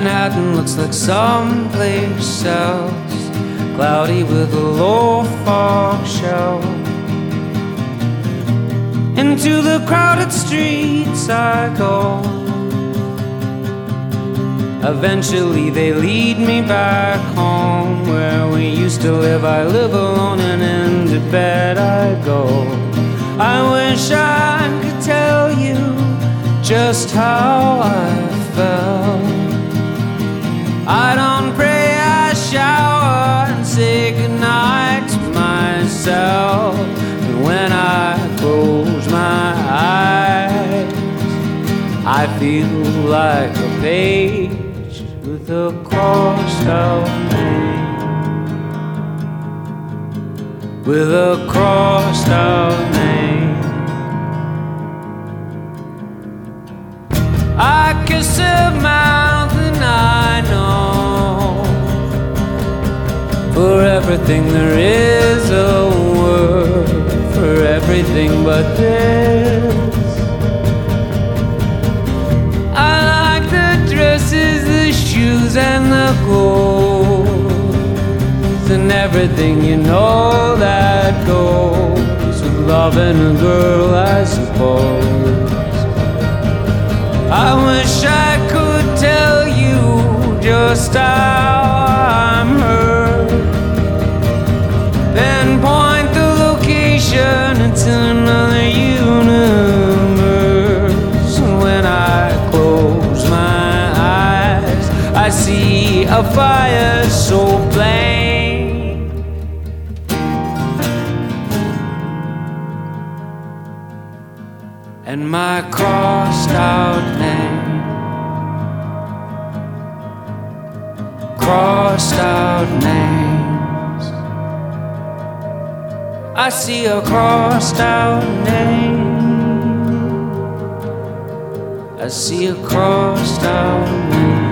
Manhattan looks like someplace else, cloudy with a low fog shower. Into the crowded streets I go. Eventually they lead me back home, where we used to live. I live alone and into bed I go. I wish I could tell you just how I felt. I don't pray, I shower and say goodnight to myself. And when I close my eyes, I feel like a page with a crossed out name, with a crossed out name. I kiss her mouth and I know for everything there is a word, for everything but this. I like the dresses, the shoes and the clothes, and everything, you know, that goes with loving a girl, I suppose. I wish I could tell you just how I'm hurt, then point the location into another universe. When I close my eyes, I see a fire so plain, and my crossed out name, crossed out names. I see a crossed out name, I see a crossed out name.